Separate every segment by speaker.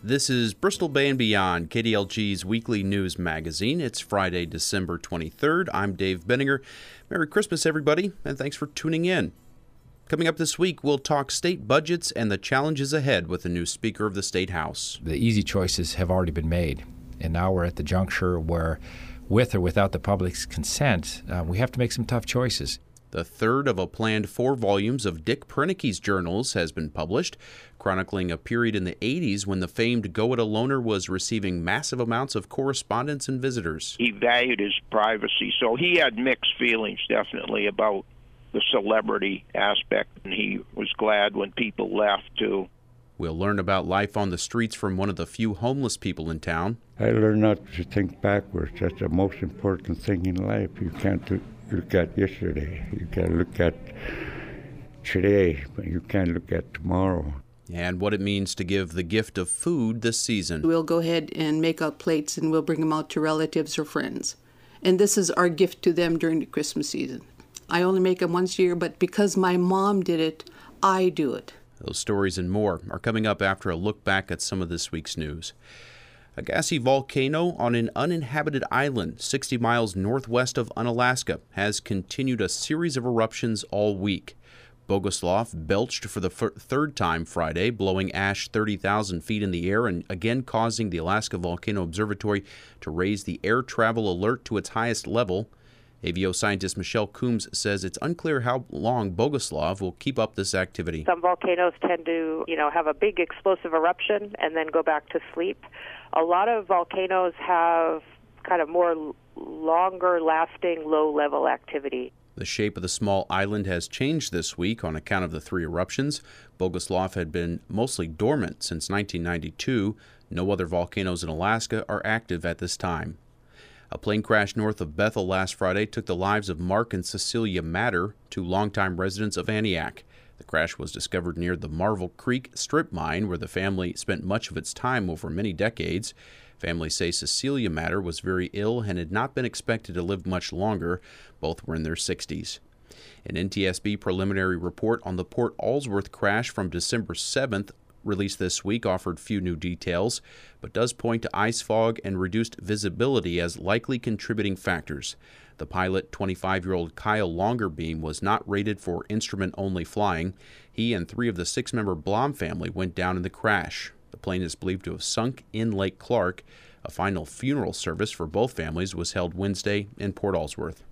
Speaker 1: This is Bristol Bay and Beyond, KDLG's weekly news magazine. It's Friday, December 23rd. I'm Dave Benninger. Merry Christmas, everybody, and thanks for tuning in. Coming up this week, we'll talk state budgets and the challenges ahead with the new Speaker of the State House.
Speaker 2: The easy choices have already been made, and now we're at the juncture where, with or without the public's consent, we have to make some tough choices.
Speaker 1: The third of a planned 4 volumes of Dick Proennke's journals has been published, chronicling a period in the 80s when the famed Go-It-Aloner was receiving massive amounts of correspondence and visitors.
Speaker 3: He valued his privacy, so he had mixed feelings, definitely, about the celebrity aspect, and he was glad when people left, too.
Speaker 1: We'll learn about life on the streets from one of the few homeless people in town.
Speaker 4: I learned not to think backwards. That's the most important thing in life. You can't look at yesterday. You can look at today, but you can't look at tomorrow.
Speaker 1: And what it means to give the gift of food this season.
Speaker 5: We'll go ahead and make out plates and we'll bring them out to relatives or friends. And this is our gift to them during the Christmas season. I only make them once a year, but because my mom did it, I do it.
Speaker 1: Those stories and more are coming up after a look back at some of this week's news. A gassy volcano on an uninhabited island 60 miles northwest of Unalaska has continued a series of eruptions all week. Bogoslov belched for the third time Friday, blowing ash 30,000 feet in the air and again causing the Alaska Volcano Observatory to raise the air travel alert to its highest level. AVO scientist Michelle Coombs says it's unclear how long Bogoslov will keep up this activity.
Speaker 6: Some volcanoes tend to, have a big explosive eruption and then go back to sleep. A lot of volcanoes have kind of more longer-lasting, low-level activity.
Speaker 1: The shape of the small island has changed this week on account of the 3 eruptions. Bogoslov had been mostly dormant since 1992. No other volcanoes in Alaska are active at this time. A plane crash north of Bethel last Friday took the lives of Mark and Cecilia Matter, 2 longtime residents of Antioch. The crash was discovered near the Marvel Creek strip mine, where the family spent much of its time over many decades. Families say Cecilia Matter was very ill and had not been expected to live much longer. Both were in their 60s. An NTSB preliminary report on the Port Allsworth crash from December 7th released this week offered few new details, but does point to ice fog and reduced visibility as likely contributing factors. The pilot, 25-year-old Kyle Longerbeam, was not rated for instrument-only flying. He and 3 of the 6-member Blom family went down in the crash. The plane is believed to have sunk in Lake Clark. A final funeral service for both families was held Wednesday in Port Allsworth.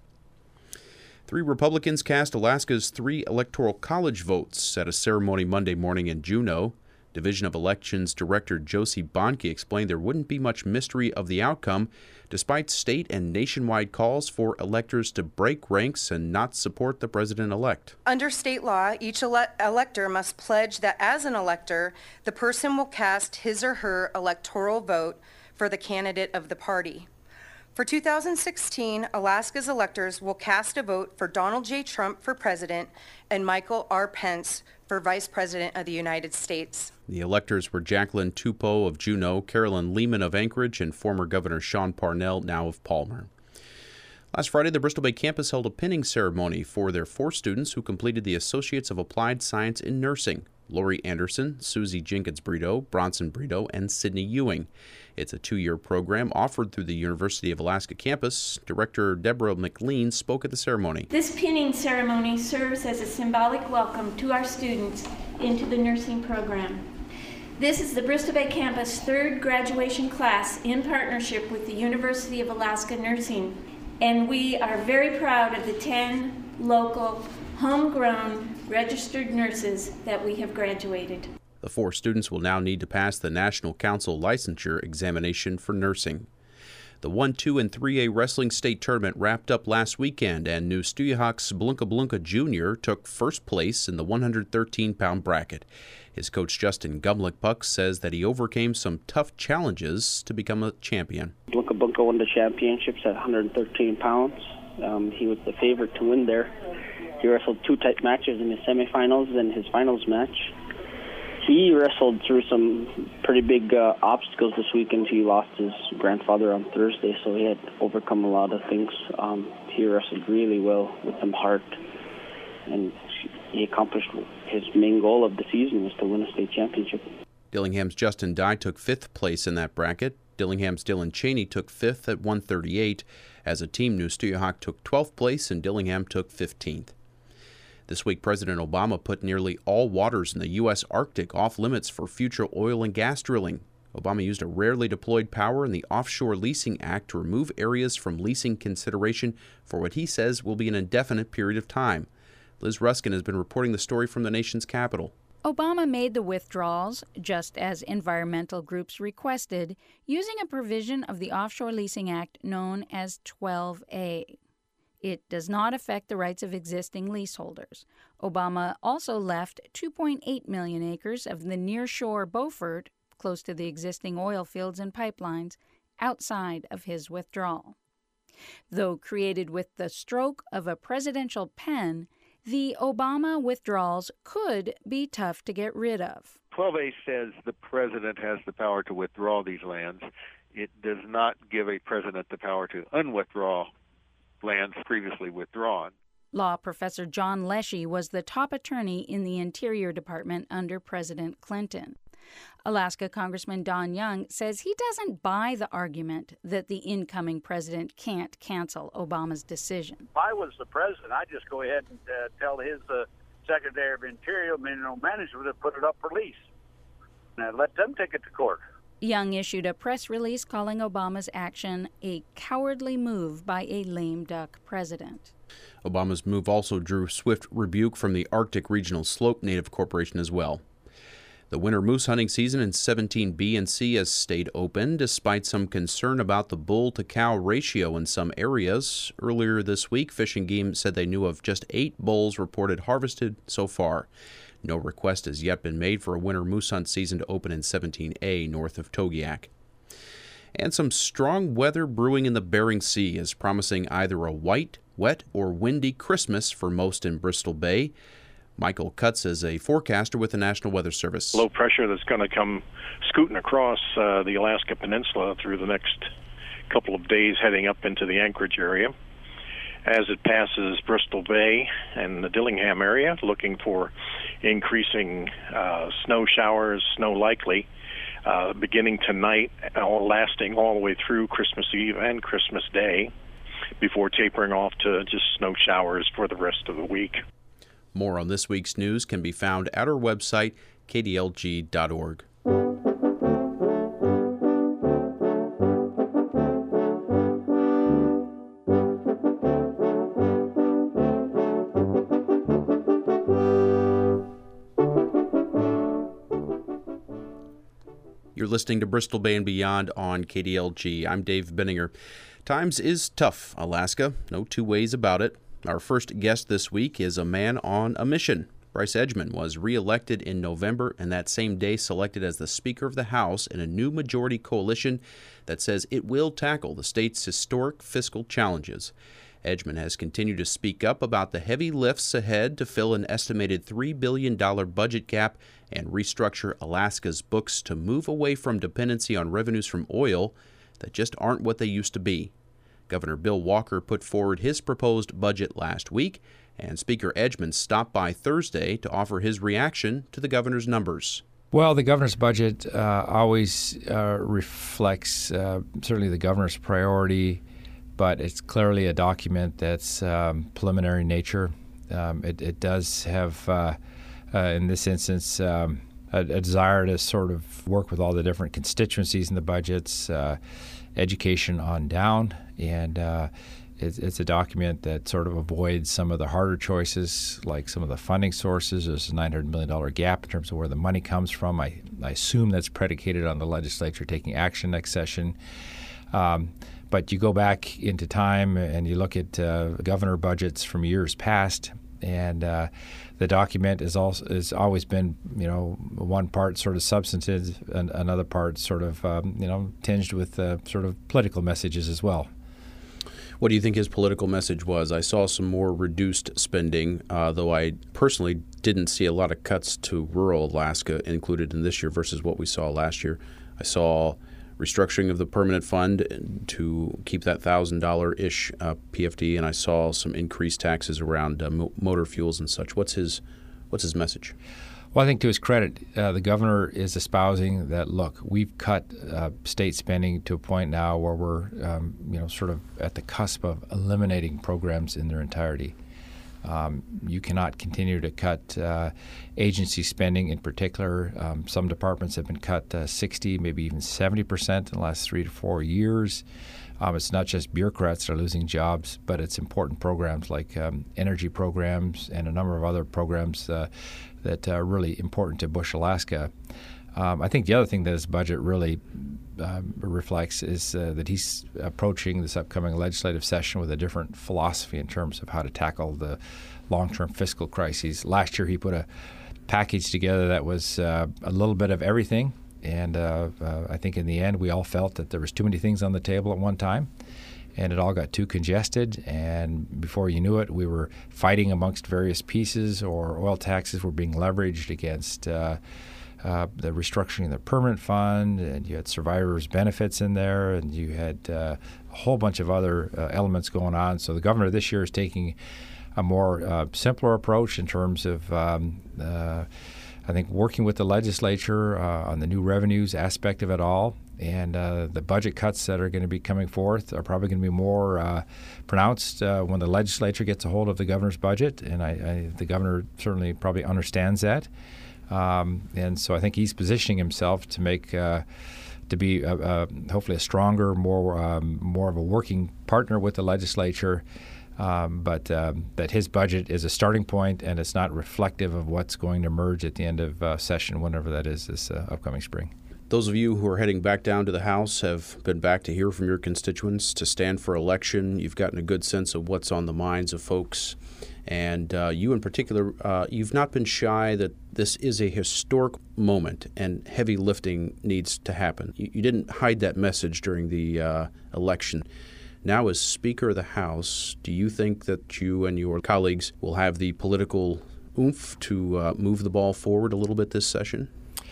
Speaker 1: 3 Republicans cast Alaska's 3 electoral college votes at a ceremony Monday morning in Juneau. Division of Elections Director Josie Bonke explained there wouldn't be much mystery of the outcome, despite state and nationwide calls for electors to break ranks and not support the president-elect.
Speaker 7: Under state law, each elector must pledge that as an elector, the person will cast his or her electoral vote for the candidate of the party. For 2016, Alaska's electors will cast a vote for Donald J. Trump for president and Michael R. Pence for vice president of the United States.
Speaker 1: The electors were Jacqueline Tupou of Juneau, Carolyn Lehman of Anchorage, and former Governor Sean Parnell, now of Palmer. Last Friday, the Bristol Bay campus held a pinning ceremony for their 4 students who completed the Associates of Applied Science in Nursing: Lori Anderson, Susie Jenkins-Brito, Bronson Brito, and Sydney Ewing. It's a 2-year program offered through the University of Alaska campus. Director Deborah McLean spoke at the ceremony.
Speaker 8: This pinning ceremony serves as a symbolic welcome to our students into the nursing program. This is the Bristol Bay campus 3rd graduation class in partnership with the University of Alaska Nursing, and we are very proud of the 10 local, homegrown, registered nurses that we have graduated.
Speaker 1: The 4 students will now need to pass the National Council licensure examination for nursing. The 1, 2, and 3A wrestling state tournament wrapped up last weekend, and New Stuyahawk's Blunka Blunka Jr. took first place in the 113-pound bracket. His coach Justin Gumlick-Puck says that he overcame some tough challenges to become a champion.
Speaker 9: Blunka Blunka won the championships at 113 pounds. He was the favorite to win there. He wrestled 2 tight matches in his semifinals and his finals match. He wrestled through some pretty big obstacles this weekend. He lost his grandfather on Thursday, so he had overcome a lot of things. He wrestled really well with some heart, and he accomplished his main goal of the season, was to win a state championship.
Speaker 1: Dillingham's Justin Dye took 5th place in that bracket. Dillingham's Dylan Cheney took 5th at 138. As a team, Nuustiahawk took 12th place and Dillingham took 15th. This week, President Obama put nearly all waters in the U.S. Arctic off limits for future oil and gas drilling. Obama used a rarely deployed power in the Offshore Leasing Act to remove areas from leasing consideration for what he says will be an indefinite period of time. Liz Ruskin has been reporting the story from the nation's capital.
Speaker 10: Obama made the withdrawals, just as environmental groups requested, using a provision of the Offshore Leasing Act known as 12A. It does not affect the rights of existing leaseholders. Obama also left 2.8 million acres of the nearshore Beaufort, close to the existing oil fields and pipelines, outside of his withdrawal. Though created with the stroke of a presidential pen, the Obama withdrawals could be tough to get rid of.
Speaker 11: 12A says the president has the power to withdraw these lands. It does not give a president the power to unwithdraw lands previously withdrawn.
Speaker 10: Law professor John Leshy was the top attorney in the Interior Department under President Clinton. Alaska Congressman Don Young says he doesn't buy the argument that the incoming president can't cancel Obama's decision.
Speaker 12: If I was the president, I'd just go ahead and tell his Secretary of Interior, management, to put it up for lease and let them take it to court.
Speaker 10: Young issued a press release calling Obama's action a cowardly move by a lame duck president.
Speaker 1: Obama's move also drew swift rebuke from the Arctic Regional Slope Native Corporation as well. The winter moose hunting season in 17B and C has stayed open, despite some concern about the bull-to-cow ratio in some areas. Earlier this week, Fish and Game said they knew of just 8 bulls reported harvested so far. No request has yet been made for a winter moose hunt season to open in 17A north of Togiak. And some strong weather brewing in the Bering Sea is promising either a white, wet, or windy Christmas for most in Bristol Bay. Michael Cutts is a forecaster with the National Weather Service.
Speaker 13: Low pressure that's going to come scooting across the Alaska Peninsula through the next couple of days heading up into the Anchorage area. As it passes Bristol Bay and the Dillingham area, looking for increasing snow showers, snow likely, beginning tonight, lasting all the way through Christmas Eve and Christmas Day, before tapering off to just snow showers for the rest of the week.
Speaker 1: More on this week's news can be found at our website, kdlg.org. You're listening to Bristol Bay and Beyond on KDLG. I'm Dave Benninger. Times is tough, Alaska. No two ways about it. Our first guest this week is a man on a mission. Bryce Edgmon was re-elected in November and that same day selected as the Speaker of the House in a new majority coalition that says it will tackle the state's historic fiscal challenges. Edgmon has continued to speak up about the heavy lifts ahead to fill an estimated $3 billion budget gap and restructure Alaska's books to move away from dependency on revenues from oil that just aren't what they used to be. Governor Bill Walker put forward his proposed budget last week, and Speaker Edgmon stopped by Thursday to offer his reaction to the governor's numbers.
Speaker 2: Well, the governor's budget always reflects certainly the governor's priority, but it's clearly a document that's preliminary in nature. It does have, in this instance, a desire to sort of work with all the different constituencies in the budgets, education on down, and it's a document that sort of avoids some of the harder choices, like some of the funding sources. There's a $900 million gap in terms of where the money comes from. I assume that's predicated on the legislature taking action next session. But you go back into time and you look at governor budgets from years past, and the document has always been, one part sort of substantive and another part sort of, tinged with sort of political messages as well.
Speaker 1: What do you think his political message was? I saw some more reduced spending, though I personally didn't see a lot of cuts to rural Alaska included in this year versus what we saw last year. I saw restructuring of the permanent fund to keep that $1,000-ish PFD, and I saw some increased taxes around motor fuels and such. What's his message?
Speaker 2: Well, I think to his credit, the governor is espousing that, look, we've cut state spending to a point now where we're, sort of at the cusp of eliminating programs in their entirety. You cannot continue to cut agency spending in particular. Some departments have been cut 60, maybe even 70% in the last 3 to 4 years. It's not just bureaucrats that are losing jobs, but it's important programs like energy programs and a number of other programs that are really important to Bush, Alaska. I think the other thing that his budget really reflects is that he's approaching this upcoming legislative session with a different philosophy in terms of how to tackle the long-term fiscal crises. Last year he put a package together that was a little bit of everything, and I think in the end we all felt that there was too many things on the table at one time, and it all got too congested, and before you knew it, we were fighting amongst various pieces, or oil taxes were being leveraged against the restructuring of the permanent fund, and you had survivors' benefits in there, and you had a whole bunch of other elements going on. So the governor this year is taking a more simpler approach in terms of, I think, working with the legislature on the new revenues aspect of it all. And the budget cuts that are going to be coming forth are probably going to be more pronounced when the legislature gets a hold of the governor's budget. And the governor certainly probably understands that. And so I think he's positioning himself to make to be hopefully a stronger, more of a working partner with the legislature. But that his budget is a starting point, and it's not reflective of what's going to emerge at the end of session, whenever that is this upcoming spring.
Speaker 1: Those of you who are heading back down to the House have been back to hear from your constituents, to stand for election. You've gotten a good sense of what's on the minds of folks. And you in particular, you've not been shy that this is a historic moment and heavy lifting needs to happen. You didn't hide that message during the election. Now, as Speaker of the House, do you think that you and your colleagues will have the political oomph to move the ball forward a little bit this session?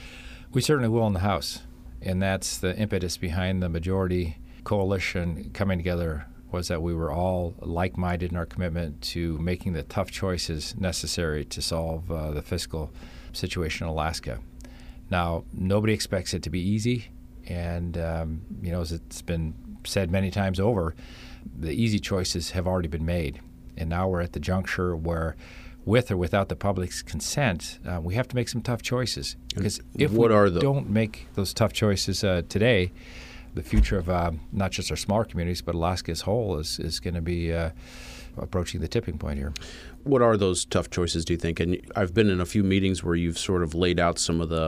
Speaker 2: We certainly will in the House, and that's the impetus behind the majority coalition coming together, was that we were all like-minded in our commitment to making the tough choices necessary to solve the fiscal situation in Alaska. Now, nobody expects it to be easy, and as it's been said many times over, the easy choices have already been made, and now we're at the juncture where, with or without the public's consent, we have to make some tough choices. Because if we don't make those tough choices today, the future of not just our smaller communities, but Alaska as a whole is going to be approaching the tipping point here.
Speaker 1: What are those tough choices, do you think? And I've been in a few meetings where you've sort of laid out some of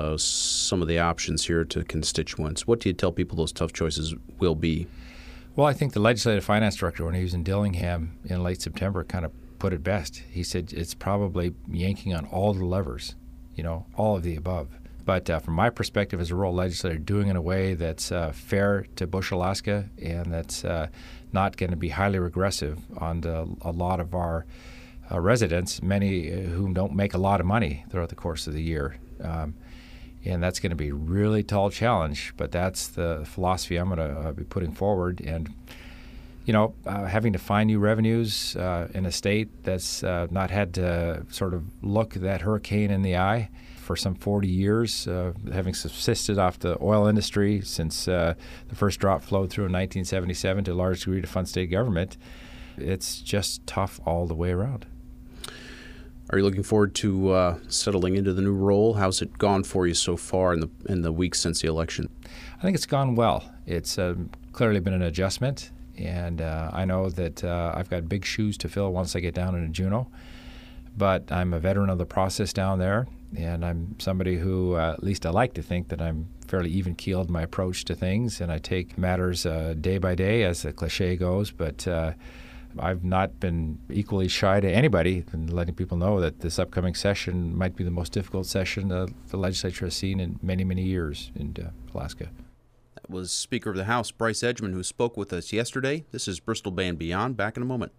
Speaker 1: the options here to constituents. What do you tell people those tough choices will be?
Speaker 2: Well, I think the legislative finance director, when he was in Dillingham in late September, kind of put it best. He said it's probably yanking on all the levers, all of the above. But from my perspective as a rural legislator, doing it in a way that's fair to Bush, Alaska, and that's not going to be highly regressive on a lot of our residents, many whom don't make a lot of money throughout the course of the year. And that's going to be a really tall challenge, but that's the philosophy I'm going to be putting forward. And having to find new revenues in a state that's not had to sort of look that hurricane in the eye for some 40 years, having subsisted off the oil industry since the first drop flowed through in 1977 to a large degree to fund state government, it's just tough all the way around.
Speaker 1: Are you looking forward to settling into the new role? How's it gone for you so far in the weeks since the election?
Speaker 2: I think it's gone well. It's clearly been an adjustment. And I know that I've got big shoes to fill once I get down into Juneau. But I'm a veteran of the process down there, and I'm somebody who, at least I like to think that I'm fairly even-keeled in my approach to things, and I take matters day by day, as the cliche goes. But I've not been equally shy to anybody in letting people know that this upcoming session might be the most difficult session the legislature has seen in many, many years in Alaska.
Speaker 1: That was Speaker of the House Bryce Edgmon, who spoke with us yesterday. This is Bristol Bay and Beyond. Back in a moment.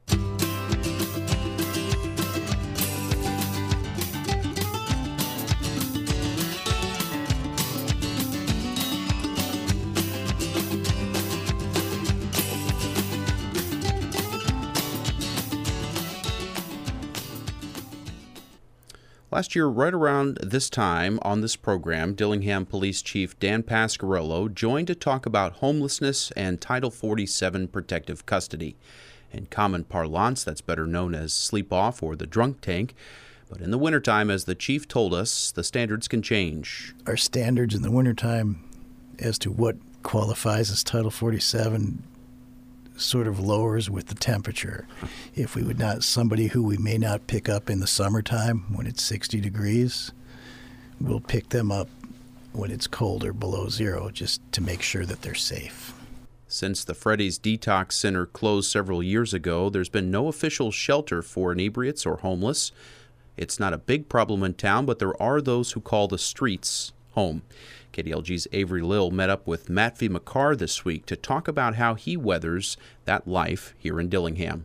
Speaker 1: Last year, right around this time on this program, Dillingham Police Chief Dan Pasquarello joined to talk about homelessness and Title 47 protective custody. In common parlance, that's better known as sleep-off or the drunk tank. But in the wintertime, as the chief told us, the standards can change.
Speaker 14: Our standards in the wintertime as to what qualifies as Title 47 sort of lowers with the temperature. If we would not, somebody who we may not pick up in the summertime when it's 60 degrees, we'll pick them up when it's colder, below zero, just to make sure that they're safe.
Speaker 1: Since the Freddy's Detox Center closed several years ago, there's been no official shelter for inebriates or homeless. It's not a big problem in town, but there are those who call the streets home. KDLG's Avery Lill met up with Matt V. McCarr this week to talk about how he weathers that life here in Dillingham.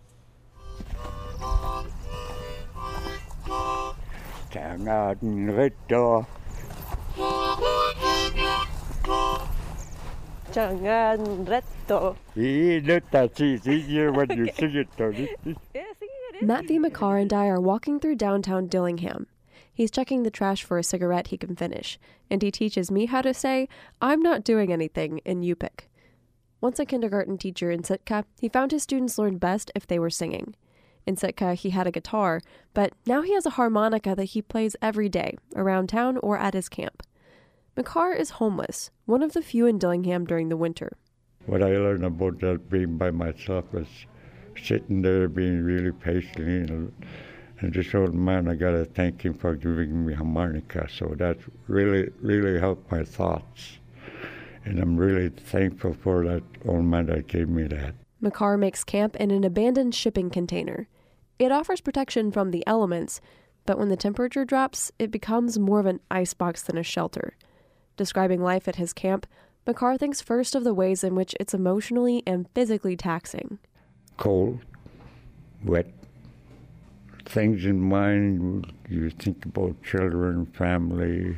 Speaker 15: Matt V. McCarr and I are walking through downtown Dillingham. He's checking the trash for a cigarette he can finish, and he teaches me how to say, "I'm not doing anything" in Yupik. Once a kindergarten teacher in Sitka, he found his students learned best if they were singing. In Sitka, he had a guitar, but now he has a harmonica that he plays every day, around town or at his camp. McCarr is homeless, one of the few in Dillingham during the winter.
Speaker 4: What I learned about that being by myself was sitting there being really patient, and this old man, I got to thank him for giving me harmonica. So that really helped my thoughts. And I'm really thankful for that old man that gave me that.
Speaker 15: McCarr makes camp in an abandoned shipping container. It offers protection from the elements, but when the temperature drops, it becomes more of an icebox than a shelter. Describing life at his camp, McCarr thinks first of the ways in which it's emotionally and physically taxing.
Speaker 4: Cold, wet, things in mind, you think about children, family,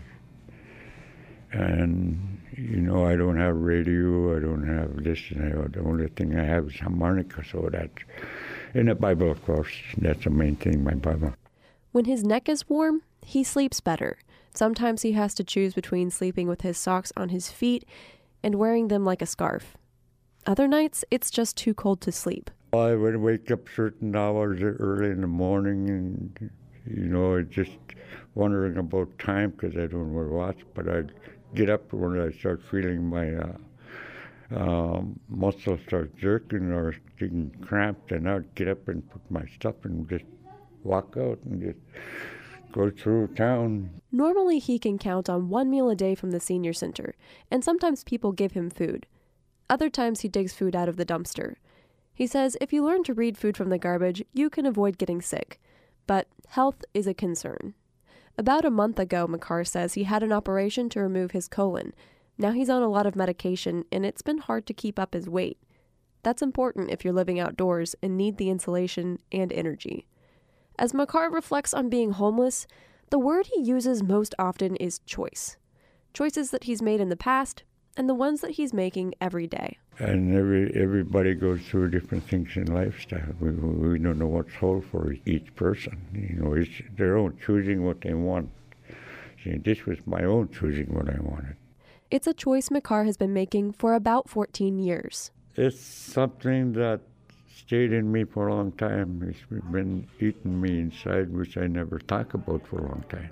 Speaker 4: and, I don't have radio, I don't have this, the only thing I have is harmonica, so that's, in the Bible, of course, that's the main thing, my Bible.
Speaker 15: When his neck is warm, he sleeps better. Sometimes he has to choose between sleeping with his socks on his feet and wearing them like a scarf. Other nights, it's just too cold to sleep.
Speaker 4: I would wake up certain hours early in the morning and, just wondering about time because I don't wear a watch, but I'd get up when I start feeling my muscles start jerking or getting cramped, and I'd get up and put my stuff and just walk out and just go through town.
Speaker 15: Normally he can count on one meal a day from the senior center, and sometimes people give him food. Other times he digs food out of the dumpster. He says if you learn to read food from the garbage, you can avoid getting sick. But health is a concern. About a month ago, McCarr says he had an operation to remove his colon. Now he's on a lot of medication, and it's been hard to keep up his weight. That's important if you're living outdoors and need the insulation and energy. As McCarr reflects on being homeless, the word he uses most often is choice. Choices that he's made in the past, and the ones that he's making every day.
Speaker 4: And everybody goes through different things in lifestyle. We don't know what's whole for each person. It's their own choosing what they want. See, this was my own choosing what I wanted.
Speaker 15: It's a choice McCarr has been making for about 14 years.
Speaker 4: It's something that stayed in me for a long time. It's been eating me inside, which I never talk about for a long time.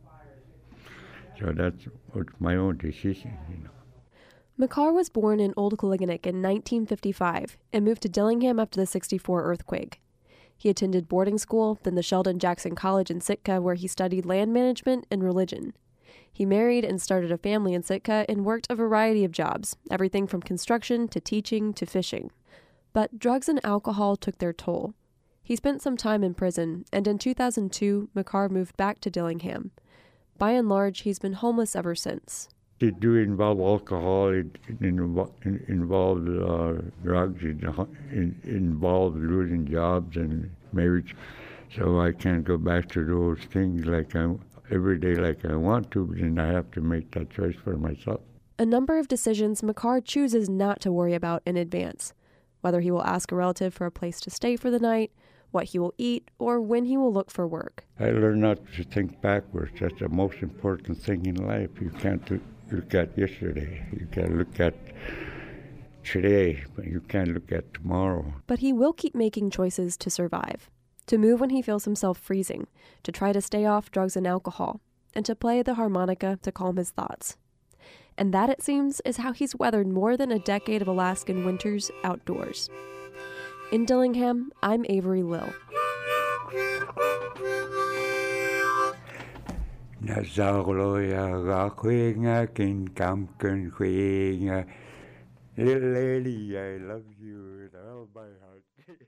Speaker 4: So that's my own decision,
Speaker 15: McCarr was born in Old Koliganek in 1955 and moved to Dillingham after the '64 earthquake. He attended boarding school, then the Sheldon Jackson College in Sitka, where he studied land management and religion. He married and started a family in Sitka and worked a variety of jobs, everything from construction to teaching to fishing. But drugs and alcohol took their toll. He spent some time in prison, and in 2002, McCarr moved back to Dillingham. By and large, he's been homeless ever since.
Speaker 4: It do involve alcohol, it involved drugs, it involved losing jobs and marriage. So I can't go back to those things every day like I want to, and I have to make that choice for myself.
Speaker 15: A number of decisions McCarr chooses not to worry about in advance. Whether he will ask a relative for a place to stay for the night, what he will eat, or when he will look for work.
Speaker 4: I learned not to think backwards. That's the most important thing in life. You can't look at yesterday. You can look at today, but you can't look at tomorrow.
Speaker 15: But he will keep making choices to survive, to move when he feels himself freezing, to try to stay off drugs and alcohol, and to play the harmonica to calm his thoughts. And that, it seems, is how he's weathered more than a decade of Alaskan winters outdoors. In Dillingham, I'm Avery Lill.
Speaker 4: Little lady, I love you with all my heart.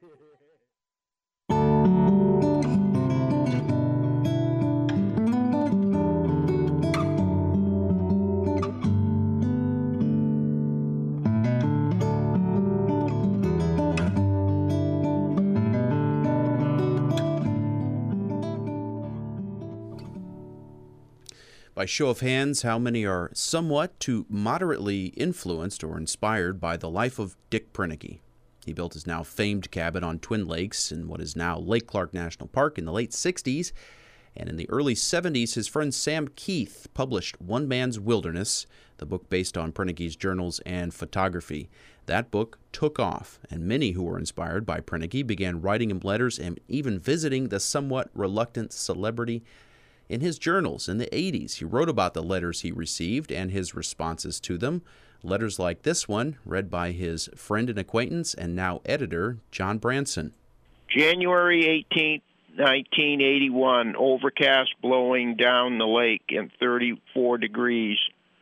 Speaker 1: By show of hands, how many are somewhat to moderately influenced or inspired by the life of Dick Proenneke? He built his now famed cabin on Twin Lakes in what is now Lake Clark National Park in the late 60s. And in the early 70s, his friend Sam Keith published One Man's Wilderness, the book based on Proenneke's journals and photography. That book took off, and many who were inspired by Proenneke began writing him letters and even visiting the somewhat reluctant celebrity. In his journals in the 80s, he wrote about the letters he received and his responses to them. Letters like this one, read by his friend and acquaintance and now editor, John Branson.
Speaker 3: January 18th, 1981, overcast blowing down the lake and 34 degrees.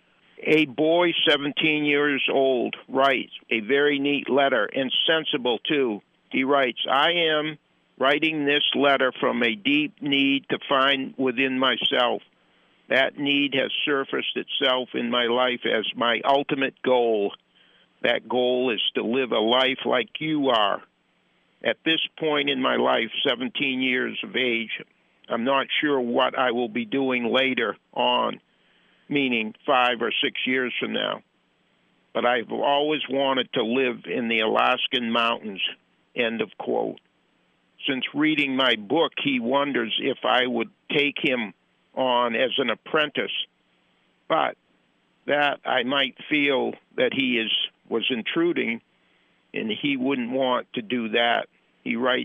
Speaker 3: A boy 17 years old writes a very neat letter, and sensible too. He writes, I am writing this letter from a deep need to find within myself. That need has surfaced itself in my life as my ultimate goal. That goal is to live a life like you are. At this point in my life, 17 years of age, I'm not sure what I will be doing later on, meaning 5 or 6 years from now. But I've always wanted to live in the Alaskan mountains, end of quote. Since reading my book, he wonders if I would take him on as an apprentice, but that I might feel that he was intruding, and he wouldn't want to do that. He writes,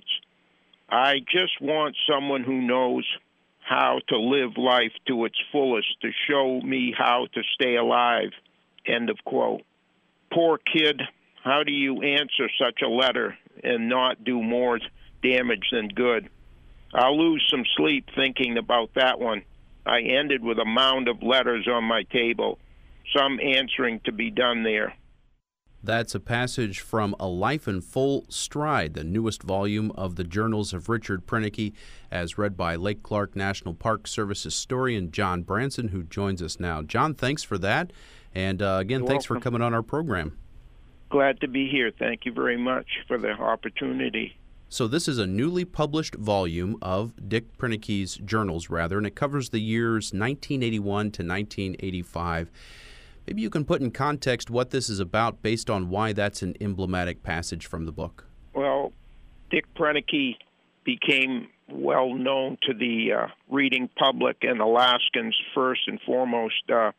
Speaker 3: I just want someone who knows how to live life to its fullest to show me how to stay alive, end of quote. Poor kid, how do you answer such a letter and not do more damage than good? I'll lose some sleep thinking about that one. I ended with a mound of letters on my table, some answering to be done there.
Speaker 1: That's a passage from A Life in Full Stride, the newest volume of the Journals of Richard Proenneke, as read by Lake Clark National Park Service historian John Branson, who joins us now. John, thanks for that. And again,
Speaker 3: You're
Speaker 1: thanks
Speaker 3: welcome.
Speaker 1: for coming on our program.
Speaker 3: Glad to be here. Thank you very much for the opportunity.
Speaker 1: So this is a newly published volume of Dick Proenneke's journals, and it covers the years 1981 to 1985. Maybe you can put in context what this is about based on why that's an emblematic passage from the book.
Speaker 3: Well, Dick Proenneke became well known to the reading public and Alaskans first and foremost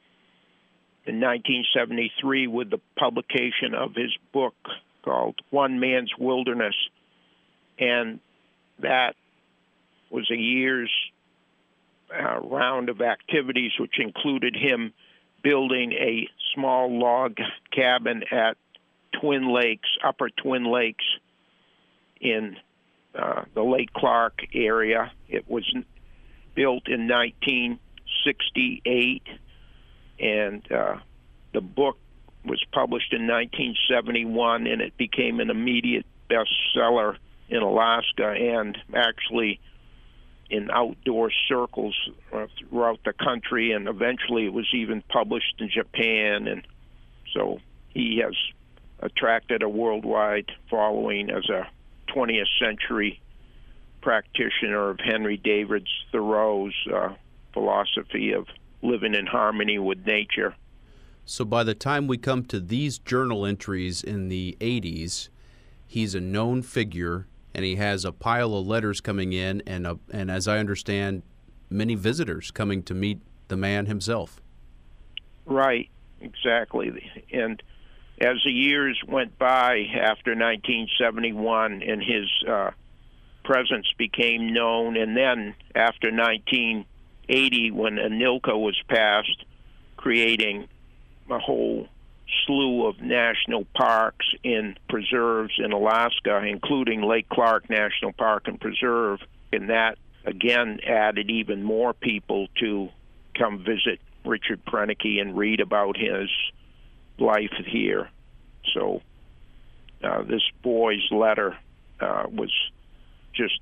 Speaker 3: in 1973 with the publication of his book called One Man's Wilderness. And that was a year's round of activities, which included him building a small log cabin at Twin Lakes, Upper Twin Lakes, in the Lake Clark area. It was built in 1968, and the book was published in 1971, and it became an immediate bestseller in Alaska and actually in outdoor circles throughout the country, and eventually it was even published in Japan. And so he has attracted a worldwide following as a 20th century practitioner of Henry David Thoreau's philosophy of living in harmony with nature.
Speaker 1: So by the time we come to these journal entries in the 80s, he's a known figure and he has a pile of letters coming in, and as I understand, many visitors coming to meet the man himself.
Speaker 3: Right, exactly. And as the years went by after 1971 and his presence became known, and then after 1980 when ANILCA was passed, creating a whole slew of national parks and preserves in Alaska, including Lake Clark National Park and Preserve, and that again added even more people to come visit Richard Proenneke and read about his life here. So this boy's letter was just,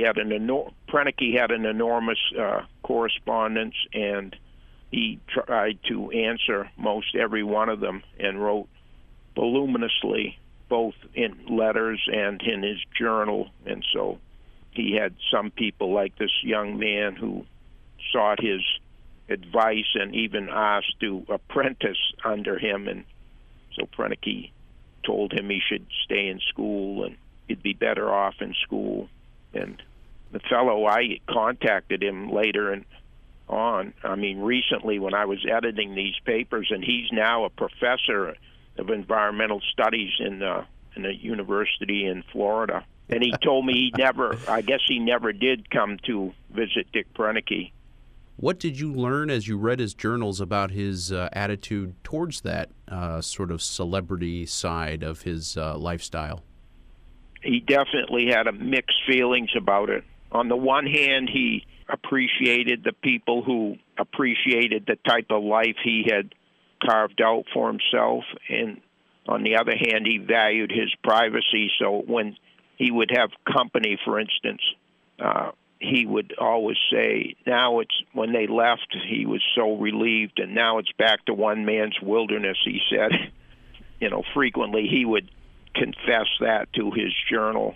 Speaker 3: Proenneke had an enormous correspondence, and he tried to answer most every one of them and wrote voluminously, both in letters and in his journal. And so he had some people like this young man who sought his advice and even asked to apprentice under him. And so Proenneke told him he should stay in school and he'd be better off in school. And the fellow, I contacted him later and recently when I was editing these papers, and he's now a professor of environmental studies in a university in Florida. And he told me he never did come to visit Dick Proenneke.
Speaker 1: What did you learn as you read his journals about his attitude towards that sort of celebrity side of his lifestyle?
Speaker 3: He definitely had mixed feelings about it. On the one hand, he appreciated the people who appreciated the type of life he had carved out for himself, and on the other hand, he valued his privacy. So when he would have company, for instance, he would always say, now it's, when they left, he was so relieved, and now it's back to one man's wilderness, he said. Frequently he would confess that to his journal.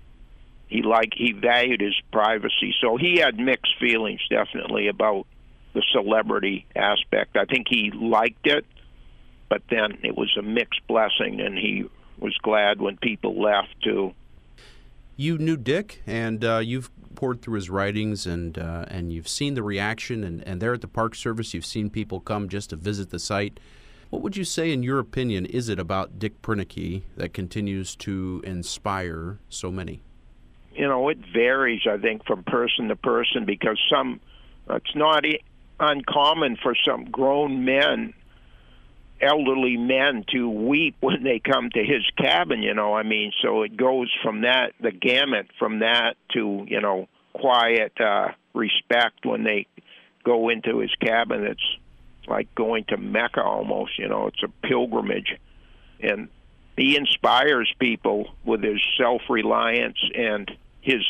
Speaker 3: He valued his privacy, so he had mixed feelings definitely about the celebrity aspect. I think he liked it, but then it was a mixed blessing, and he was glad when people left too.
Speaker 1: You knew Dick, and you've poured through his writings, and you've seen the reaction, and there at the Park Service, you've seen people come just to visit the site. What would you say, in your opinion, is it about Dick Proenneke that continues to inspire so many?
Speaker 3: It varies, I think, from person to person, because it's not uncommon for some grown men, elderly men, to weep when they come to his cabin, so it goes from that, the gamut from that to, quiet respect when they go into his cabin. It's like going to Mecca almost, it's a pilgrimage. And he inspires people with his self-reliance and his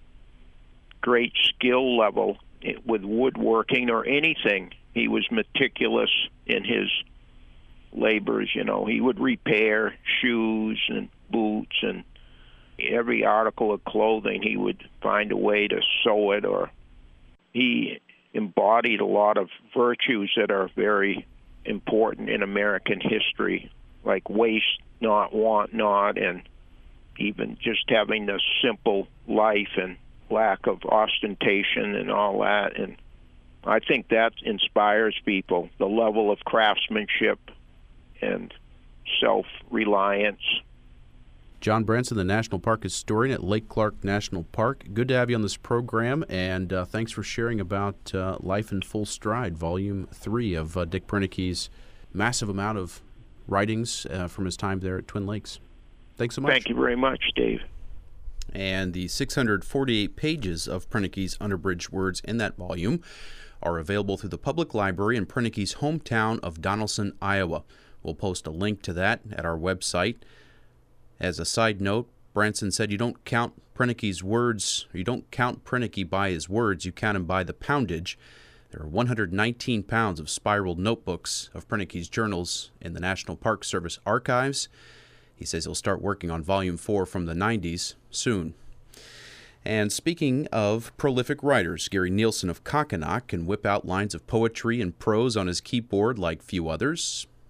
Speaker 3: great skill level with woodworking or anything. He was meticulous in his labors, He would repair shoes and boots, and every article of clothing he would find a way to sew it, or he embodied a lot of virtues that are very important in American history, like waste not, want not, and even just having the simple life and lack of ostentation and all that. And I think that inspires people, the level of craftsmanship and self-reliance.
Speaker 1: John Branson, the National Park Historian at Lake Clark National Park. Good to have you on this program, and thanks for sharing about Life in Full Stride, Volume 3 of Dick Proenneke's massive amount of writings from his time there at Twin Lakes. Thanks so much.
Speaker 3: Thank you very much, Dave.
Speaker 1: And the 648 pages of Proenneke's unabridged words in that volume are available through the public library in Proenneke's hometown of Donelson, Iowa. We'll post a link to that at our website. As a side note, Branson said you don't count Proenneke's words, or you don't count Proenneke by his words, you count him by the poundage. There are 119 pounds of spiraled notebooks of Proenneke's journals in the National Park Service archives. He says he'll start working on Volume 4 from the 90s soon. And speaking of prolific writers, Gary Nielsen of Kokkinok can whip out lines of poetry and prose on his keyboard like few others.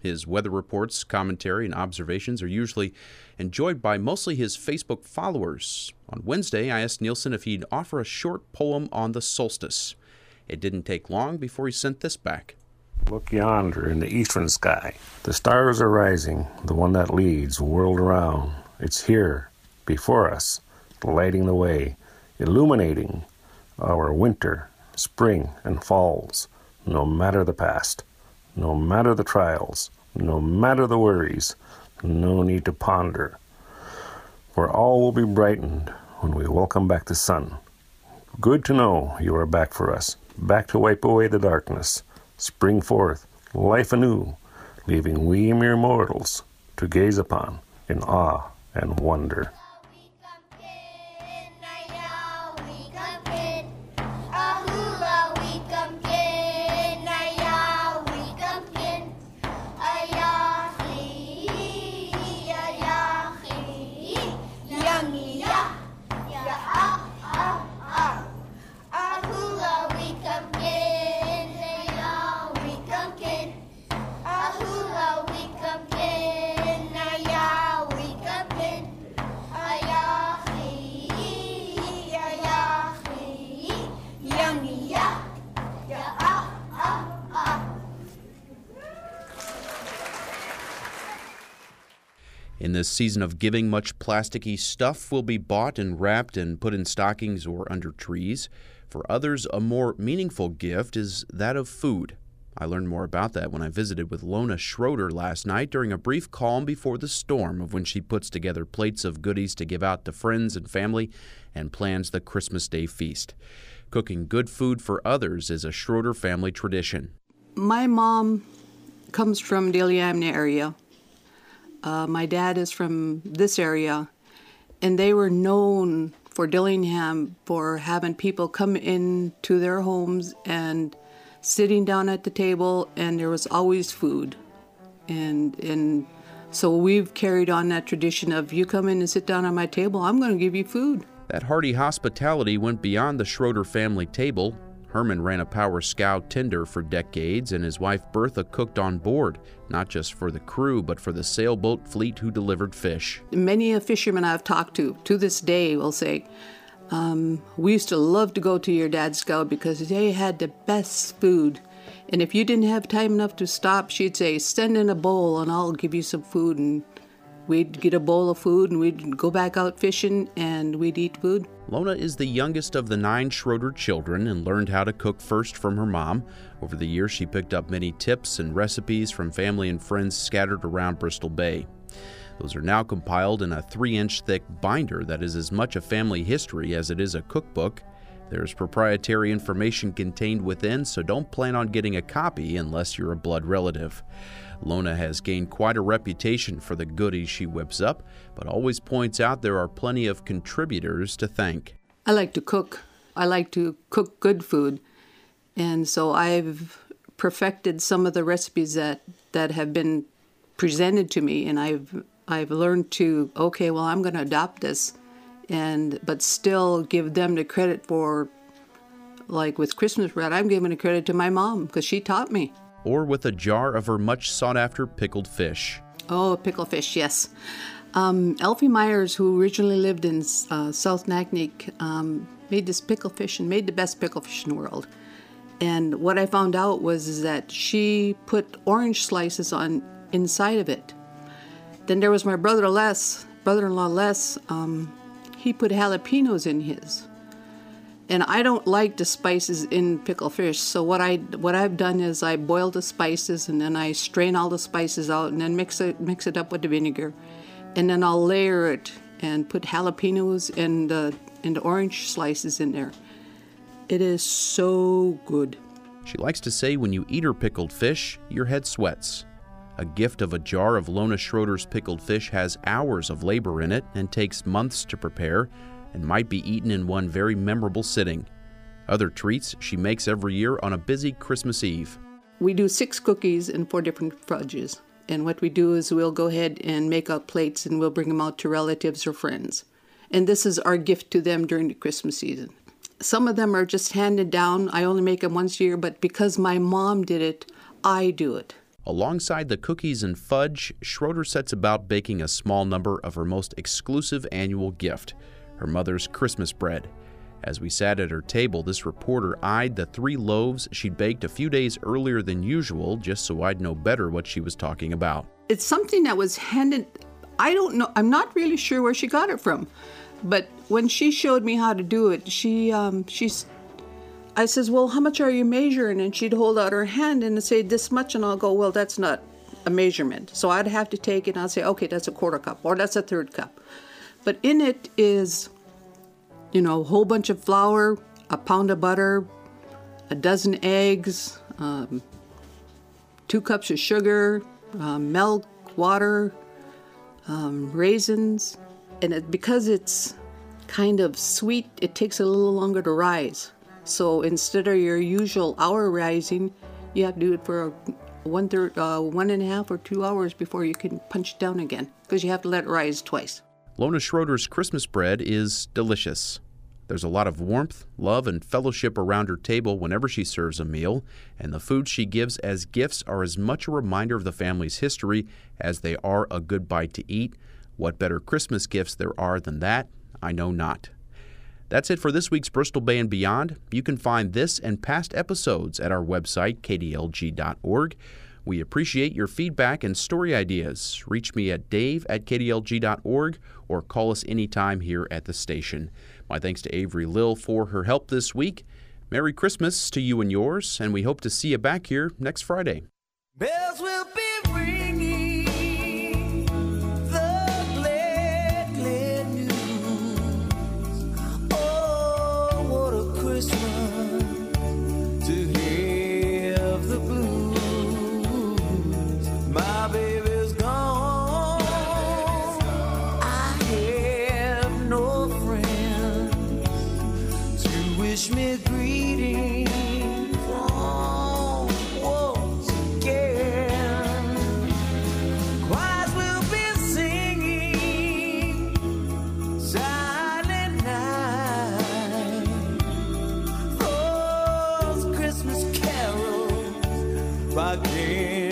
Speaker 1: His weather reports, commentary, and observations are usually enjoyed by mostly his Facebook followers. On Wednesday, I asked Nielsen if he'd offer a short poem on the solstice. It didn't take long before he sent this back.
Speaker 16: Look yonder in the eastern sky. The stars are rising, the one that leads the world around. It's here, before us, lighting the way, illuminating our winter, spring, and falls. No matter the past, no matter the trials, no matter the worries, no need to ponder. For all will be brightened when we welcome back the sun. Good to know you are back for us, back to wipe away the darkness, spring forth, life anew, leaving we mere mortals to gaze upon in awe and wonder.
Speaker 1: In this season of giving, much plasticky stuff will be bought and wrapped and put in stockings or under trees. For others, a more meaningful gift is that of food. I learned more about that when I visited with Lona Schroeder last night during a brief calm before the storm of when she puts together plates of goodies to give out to friends and family and plans the Christmas Day feast. Cooking good food for others is a Schroeder family tradition.
Speaker 5: My mom comes from Diliamna area. My dad is from this area, and they were known for Dillingham for having people come into their homes and sitting down at the table, and there was always food. And so we've carried on that tradition of, you come in and sit down on my table, I'm going to give you food.
Speaker 1: That hearty hospitality went beyond the Schroeder family table. Herman ran a Power Scow tender for decades, and his wife Bertha cooked on board, not just for the crew, but for the sailboat fleet who delivered fish.
Speaker 5: Many a fisherman I've talked to this day, will say, we used to love to go to your dad's scow because they had the best food. And if you didn't have time enough to stop, she'd say, send in a bowl and I'll give you some food. And we'd get a bowl of food and we'd go back out fishing and we'd eat food.
Speaker 1: Lona is the youngest of the 9 Schroeder children and learned how to cook first from her mom. Over the years, she picked up many tips and recipes from family and friends scattered around Bristol Bay. Those are now compiled in a 3-inch thick binder that is as much a family history as it is a cookbook. There's proprietary information contained within, so don't plan on getting a copy unless you're a blood relative. Lona has gained quite a reputation for the goodies she whips up, but always points out there are plenty of contributors to thank.
Speaker 5: I like to cook. I like to cook good food. And so I've perfected some of the recipes that have been presented to me, and I've learned to, okay, well, I'm going to adopt this, but still give them the credit for, like with Christmas bread, I'm giving the credit to my mom because she taught me.
Speaker 1: Or with a jar of her much sought-after pickled fish.
Speaker 5: Oh, pickled fish, yes. Elfie Myers, who originally lived in South Naknek, made this pickled fish and made the best pickled fish in the world. And what I found out was that she put orange slices on inside of it. Then there was my brother-in-law Les. He put jalapenos in his. And I don't like the spices in pickled fish, so what I've done is I boil the spices and then I strain all the spices out and then mix it up with the vinegar, and then I'll layer it and put jalapenos and the orange slices in there. It is so good.
Speaker 1: She likes to say when you eat her pickled fish, your head sweats. A gift of a jar of Lona Schroeder's pickled fish has hours of labor in it and takes months to prepare, and might be eaten in one very memorable sitting. Other treats she makes every year on a busy Christmas Eve.
Speaker 5: We do 6 cookies and 4 different fudges. And what we do is we'll go ahead and make up plates and we'll bring them out to relatives or friends. And this is our gift to them during the Christmas season. Some of them are just handed down. I only make them once a year, but because my mom did it, I do it.
Speaker 1: Alongside the cookies and fudge, Schroeder sets about baking a small number of her most exclusive annual gift, her mother's Christmas bread. As we sat at her table, this reporter eyed the 3 loaves she'd baked a few days earlier than usual, just so I'd know better what she was talking about.
Speaker 5: It's something that was handed, I don't know, I'm not really sure where she got it from, but when she showed me how to do it, I says, well, how much are you measuring? And she'd hold out her hand and say this much, and I'll go, well, that's not a measurement. So I'd have to take it and I'd say, okay, that's a 1/4 cup or that's a 1/3 cup. But in it is, a whole bunch of flour, a pound of butter, a dozen eggs, 2 cups of sugar, milk, water, raisins. And because it's kind of sweet, it takes a little longer to rise. So instead of your usual hour rising, you have to do it for 1.5 or 2 hours before you can punch it down again, because you have to let it rise twice.
Speaker 1: Lona Schroeder's Christmas bread is delicious. There's a lot of warmth, love, and fellowship around her table whenever she serves a meal, and the foods she gives as gifts are as much a reminder of the family's history as they are a good bite to eat. What better Christmas gifts there are than that, I know not. That's it for this week's Bristol Bay and Beyond. You can find this and past episodes at our website, kdlg.org. We appreciate your feedback and story ideas. Reach me at dave@kdlg.org or call us anytime here at the station. My thanks to Avery Lill for her help this week. Merry Christmas to you and yours, and we hope to see you back here next Friday.
Speaker 17: Bells will be ringing, the glad, glad news. Oh, what a Christmas to have the blues. My baby's gone. I have no friends to wish me greetings. Again.